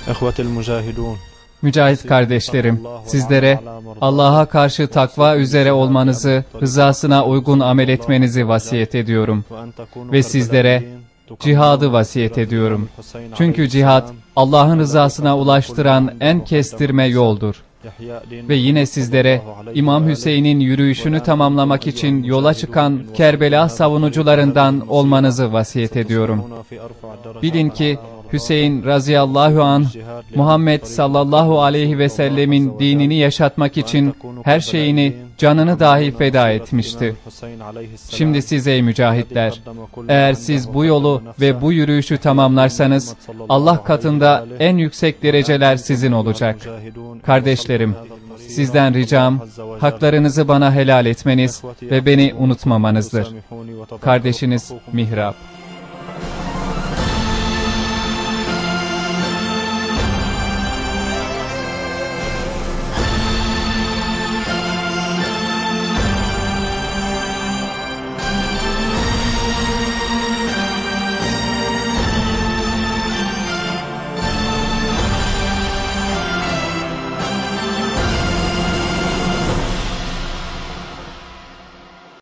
Mücahit kardeşlerim, sizlere Allah'a karşı takva üzere olmanızı, rızasına uygun amel etmenizi vasiyet ediyorum. Ve sizlere cihadı vasiyet ediyorum. Çünkü cihad, Allah'ın rızasına ulaştıran en kestirme yoldur. Ve yine sizlere İmam Hüseyin'in yürüyüşünü tamamlamak için yola çıkan Kerbela savunucularından olmanızı vasiyet ediyorum. Bilin ki Hüseyin radıyallahu anh, Muhammed sallallahu aleyhi ve sellemin dinini yaşatmak için her şeyini, canını dahi feda etmişti. Şimdi siz ey mücahitler, eğer siz bu yolu ve bu yürüyüşü tamamlarsanız, Allah katında en yüksek dereceler sizin olacak. Kardeşlerim, sizden ricam, haklarınızı bana helal etmeniz ve beni unutmamanızdır. Kardeşiniz Mihrab.